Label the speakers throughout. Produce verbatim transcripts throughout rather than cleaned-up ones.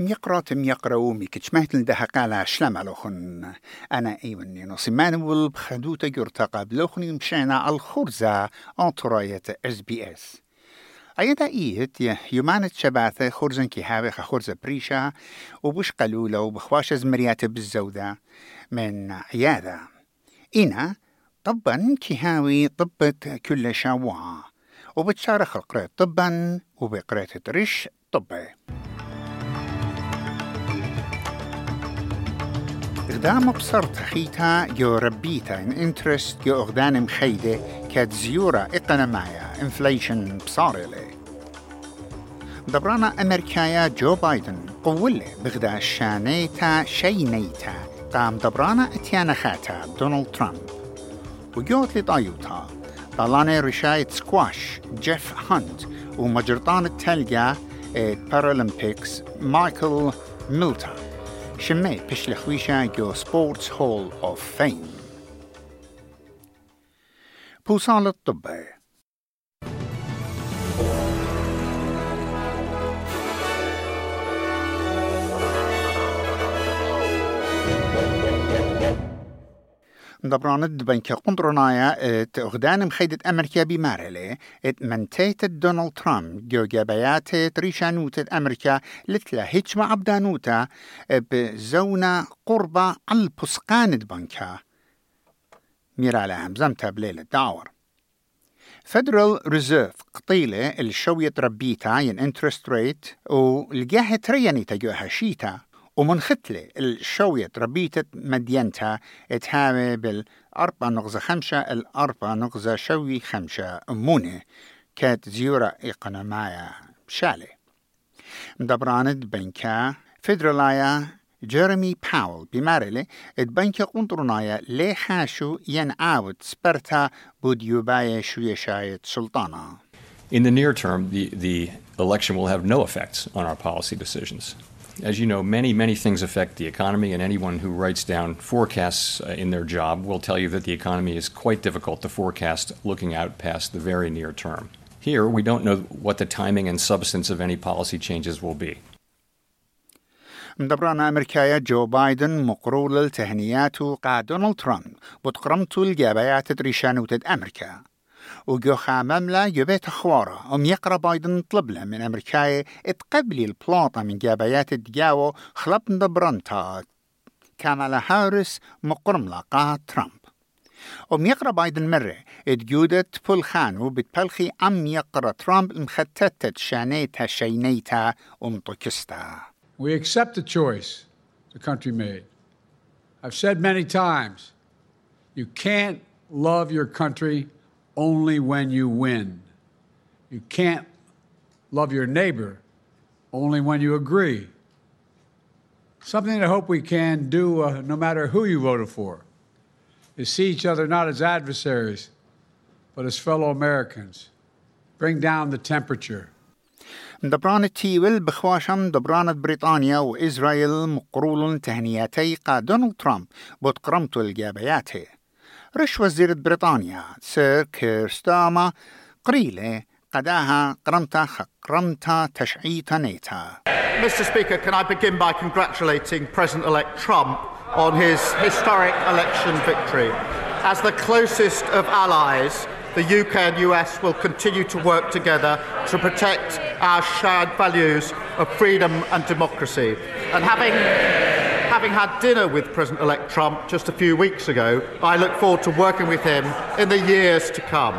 Speaker 1: ميقرات ميقرأو ميكتشمهت لدها قالا شلم لوخن أنا أيوني نصيمان والبخدوتا جرتاقا بلوخني مشينا على الخرزة أنطراية اس بي اس أيضا إيت يمانت شباثة خرزن كيهاوي خرزة بريشة وبش قلولة وبخواش زمريات بالزودة من عيادة إنا طبا كيهاوي طبت كل شاوعة وبتشارخ القرية طبا وبقرية تريش طبي إقدام بصرت خيتا جو ربيتا إن انترست جو أغدان مخيدة كاد زيورة إقنمايا إنفليشن بصارلي دبرانا أمريكايا جو بايدن قولي بغدا شانيتا شينيتا قام دبرانا اتيانا خاتا دونالد ترامب وجوت لطايوتا طالاني رشاية سكواش جيف هانت ومجرطان التلقى بارالمبيكس مايكل ميلتا شمي بشلخويشا جو سبورتس هول اوف فيم بوصال الطبي دبراند بنك قندرنايا ات اغدان مخيدة امريكا بمارلي ات منتيت دونالد ترامب جو جابيات ريشانوت امريكا لتلا هيتش مع عبدانوتا بزونة قربة البسقان بنكا ميرالا همزمتا بليلة داور فدرال ريزيرف قطيلة الشوية ربيتا ين انترست ريت ولقاها ترياني تجوها شيتا ومنختلة الشوية ربيتة مدينتها اتهاوي بالأربعة نقطة خمسة الأربعة نقطة شوي خمسة أمونة كانت زيورة إقنامايا شالي مدبراند بنكا فيدرالايا جيرمي باول بمارلي اتبنكا قنطرنايا لي حاشو ينعاود سبرتا بوديوبايا شوية شاية سلطانا.
Speaker 2: In the near term, the, the election will have no effects on our policy decisions. As you know, many, many things affect the economy, and anyone who writes down forecasts uh, in their job will tell you that the economy is quite difficult to forecast looking out past the very near term. Here, we don't know what the timing and substance of any policy changes will be.
Speaker 1: مدبرانا أمريكايا جو بايدن مقرول التهنيات قا دونالد ترامب بتقرمتو الجابيات تريشانوتد أمريكا وجو خامملا جبيت خوارة أم يقرأ بايدن طلبلا من أمريكايا اتقبلي البلاطة من جابيات الدجاوة خلب دبرانتا كامالا هاريس مقرملا قا ترامب أم يقرأ بايدن مرة اتجودت بولخانو بتبلخي أم يقرأ ترامب مختتت شانيتا شينيتا أم طكستا.
Speaker 3: We accept the choice the country made. I've said many times, you can't love your country only when you win. You can't love your neighbor only when you agree. Something I hope we can do, uh, no matter who you voted for, is see each other not as adversaries, but as fellow Americans. Bring down the temperature.
Speaker 1: دبران تيول بخواشم دبران بريطانيا وإسرائيل مقرول تهنياتي قا دونالد ترامب بتقرمتو الجابياته رش وزيرة بريطانيا سير كير ستارمر قريلة قداها قرمتا خقرمتا تشعيتا نيتا.
Speaker 4: Mister Speaker, can I begin by congratulating President-elect Trump on his historic election victory. As the closest of allies, the U K and U S will continue to work together to protect our shared values of freedom and democracy. And having, having had dinner with President-elect Trump just a few weeks ago, I look forward to working with him in the years to come.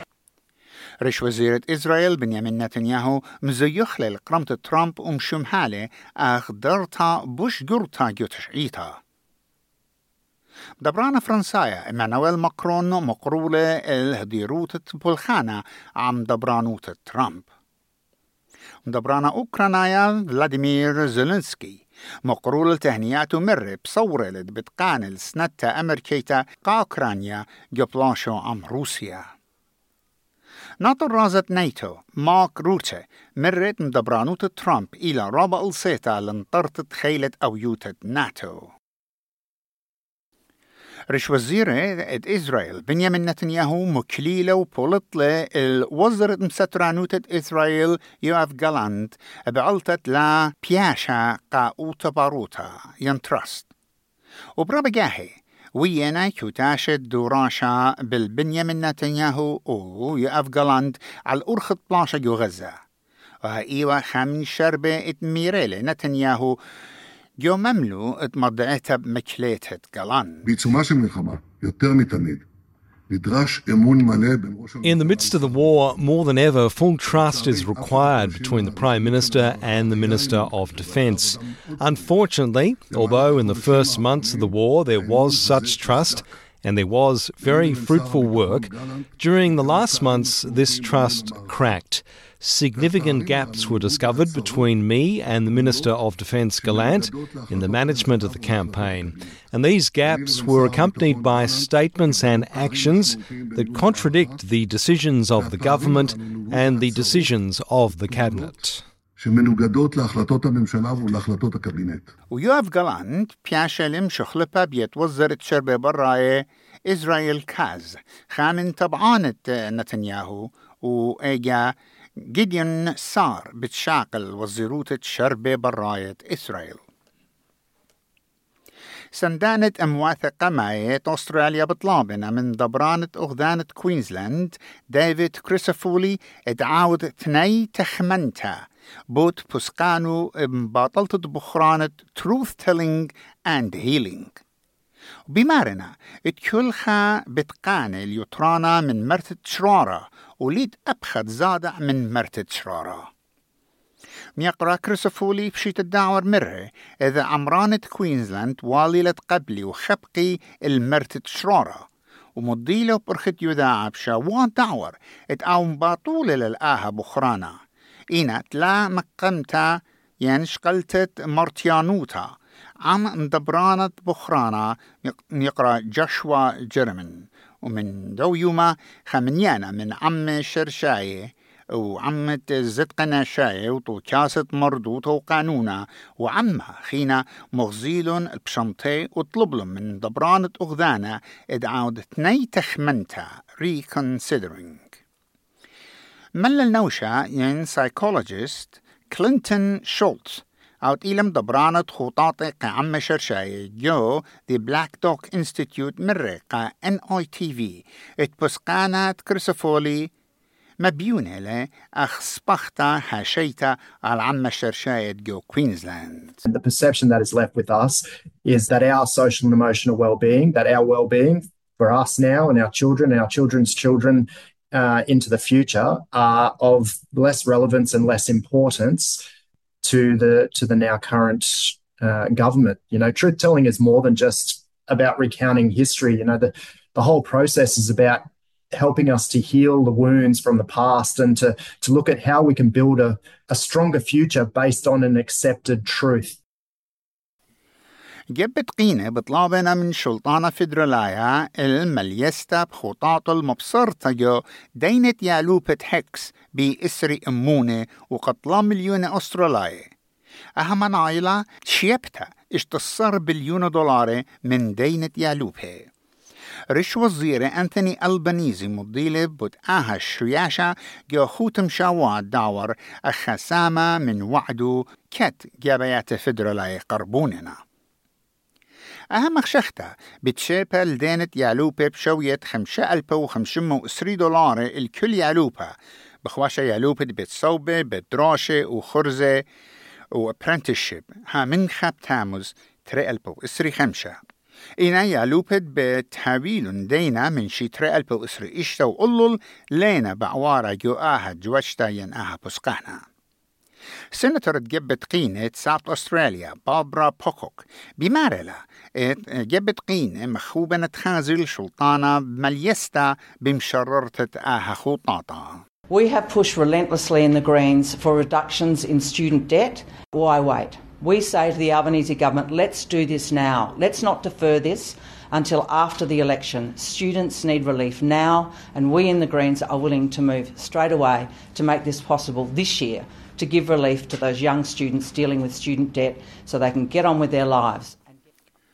Speaker 1: رش وزيرة إسرائيل بنيامين نتنياهو مزيخ للقرمة ترامب ومشمحالة أخدرتا بوش جرتا جوتشعيتا. دبرانا فرنسايا إمانويل ماكرون مقرولة الهديروت بولخانا عم دبرانوت ترامب. دبرانا أوكرانيا فلاديمير زيلينسكي مقرولة تهنياتو مر بصورة لدبتقان السنتا أمريكيتا قا أوكرانيا جبلاشو عم روسيا. ناطر رازت ناتو مارك روتي مرت مدبرانوت ترامب إلى رابع السيطة لنطرت خيلة أويوتة ناتو. رش وزير إسرائيل بنيامين نتنياهو مكليلة وبولطلة الوزارة مسترانوتة إسرائيل يوآف جالاند بعلتت لا بياشا قا أوتباروتا ينترست وبرابقاهي ويانا كوتاشت دوراشا بالبنيامين نتنياهو ويوآف جالاند على الأرخط بلاشا جو غزة وهايوا خامن شربة اتميريلي نتنياهو جو مملو اتمضعتها بمكليتة جالان.
Speaker 5: In the midst of the war, more than ever, full trust is required between the Prime Minister and the Minister of Defence. Unfortunately, although in the first months of the war there was such trust, and there was very fruitful work, during the last months this trust cracked. Significant gaps were discovered between me and the Minister of Defence Gallant in the management of the campaign, and these gaps were accompanied by statements and actions that contradict the decisions of the government and the decisions of the cabinet.
Speaker 1: ويوآف جالانت بياشلم شخلبا بيتوزر شربة براية إسرائيل كاز خامن طبعانة نتنياهو وإيجا جيديون سار بتشاقل وزيروتة شربة براية إسرائيل. سندانت أمواثقة ماية أستراليا بطلابنا من دبرانة أغذانة كوينزلاند ديفيد كريسوفولي اتعاود ثني تخمنتا بوت بسقانو مباطلة بخرانة Truth Telling and Healing. بمارنا اتكلخا بتقاني اليوترانا من مرتة شرارة وليد أبخد زادع من مرتة شرارة. ميقرأ كريسوفولي بشيت الدعور مرة إذا عمرانة كوينزلاند واليلة قبلي وخبقي المرتة شرارة ومضيله برخت يذاع بشاوان دعور اتعاون باطولة للآها بخرانا إينا تلا مقمتا ينشقلتت مرتيانوتا عم اندبرانت بخرانا يقرأ جاشوا جيرمن ومن دو يوما خمنيانا من عم شرشاية وعمة زدقنا شاية وطوكاسة مردوطة وقانونا وعمها خينا مغزيلون البشمطي وطلبلهم من دبرانة أغذانا ادعاود ثني تخمنتا reconsidering. مل النوشة ين سايكولوجيست كلينتون شولتز أو إلم دبرانة خطاطة قعم شرشاية جو The Black Dog Institute مرة قا إن آي تي في اتبسقانات كريسوفولي مبيونة له أخ سبختا حاشيتا على عم شرشاية جو كوينزلاند.
Speaker 6: The perception that is left with us is that our social and emotional well-being, that our well-being for us now and our children and our children's children uh, into the future are of less relevance and less importance to the to the now current uh, government. You know, truth telling is more than just about recounting history. You know, the, the whole process is about helping us to heal the wounds from the past and to, to look at how we can build a, a stronger future based on an accepted truth.
Speaker 1: جبت قينة بطلابنا من شلطانة فدرالايا المليستا بخطاط المبصرة جو دينة يالوبة هكس بإسري أمونة وقتلا مليون أسترالية. أهم نايلة شيبتا اشتصر بليون دولار من دينة يالوبة. رش وزير أنتوني ألبانيزي مضيلة بتآها الشرياشة جو خوتم شاوات داور أخسامة من وعدو كت جابيات فدرالاية قربوننا. أهم خشختة بتشيبة لدينة يالوبة بشوية خمسة ألف وخمسمائة وعشرين دولار الكل يالوبة بخواشة يالوبة بتصوبة بدراشة وخرزة وابرنتشيب ها من خاب تاموز تري ألف وعشرين خمسة إنا يالوبة بتحويل دينا من شي تري ألف وعشرين إشتا وقلل لينا بعوارة جو آها جواشتا ين آها بسقانا. سنتر جبت قينة ساوث أستراليا بابرا بوكوك بمارلا جبت قينة مخوبة نتخازل شلطانة مليستا بمشررتة آها خطاطة.
Speaker 7: We have pushed relentlessly in the Greens for reductions in student debt. Why wait? We say to the Albanese government, let's do this now. Let's not defer this until after the election. Students need relief now, and we in the Greens are willing to move straight away to make this possible this year, to give relief to those young students dealing with student debt so they can get on with their lives.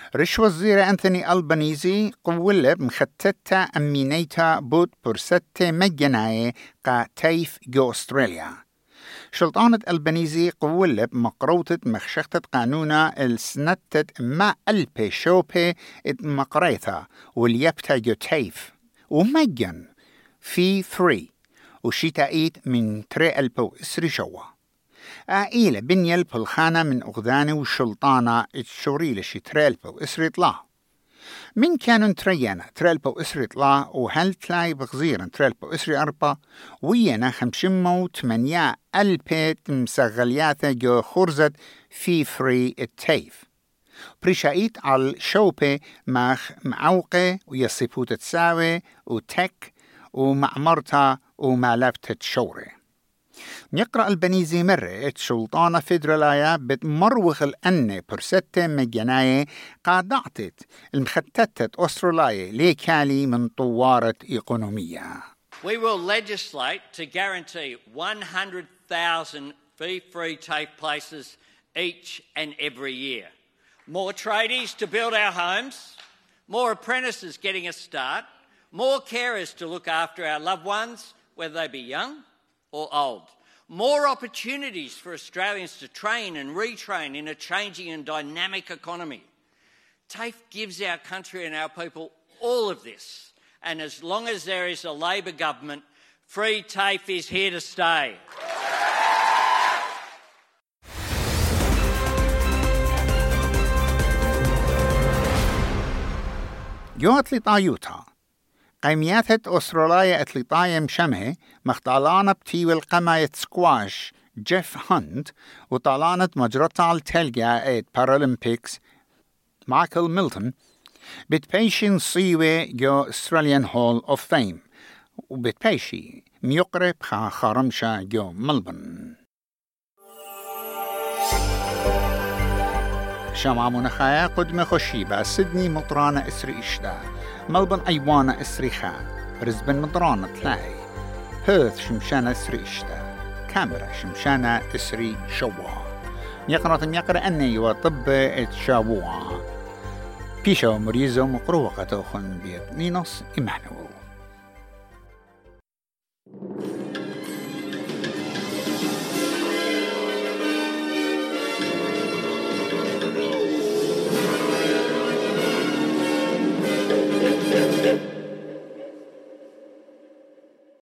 Speaker 1: رش وزير أنثوني ألبانيزي قولة مختتة أمينيتا بود برستة مجناية قا تيف جو أستراليا. شلطانة ألبانيزي قولة بمقروطة مخشختة قانونا السنتة ما ألبي شوبي ات مقريثا واليبتا جو تيف ومجن في فري وشيتايت من تري ألبو إسري شوا. آئيلة بنيل بالخانة من أغذاني والشلطانة الشوريلة شي تري ألبو إسري طلع. من كانوا تريانا تري ألبو إسري طلع وهل تلاي بغزيرا تري ألبو إسري أربا ويانا خمشمو تمانيا ألبيت مسغلياتا جو خرزت في فري التيف. بريشايت على شوبي ماخ معوقة ويصيبوت تساوي وتك ومعمرتا ومالبت شوري. يقرأ البنيزي مرة شلطانة فيدرالايا بتمروخ الأنة برستة مجناية قادعتت المختتة أستراليا ليكالي من طوارة إقونومية.
Speaker 8: We will legislate to guarantee one hundred thousand fee-free TAFE places each and every year. More tradies to build our homes, more apprentices getting a start, more carers to look after our loved ones, whether they be young or old. More opportunities for Australians to train and retrain in a changing and dynamic economy. TAFE gives our country and our people all of this. And as long as there is a Labor government, free TAFE is here to stay.
Speaker 1: جو أتليطايوتا قيميات أستراليا أتليطايا مشمه مختالانة بتيو القماية سكواش جيف هاند وطالانة مجرطة التلقى ات بارالمبيكس مايكل ميلتون بتبيشين صيوة جو أستراليان هول أوف فيم وبتبيشي ميقرب خا خارمشا جو ملبن. شمع منخايا قدم خشيبة سيدني مطرانة إسري إشتا ملبن أيوانا إسري خا برزبن مطرانة تلاي هيرث شمشانة إسري إشتا كاميرا شمشانة إسري شوا يقرأ يقرأ أني وطب إتشاووا بيشو مريزو مقروقة توخن بيت نينوس إيمانويل.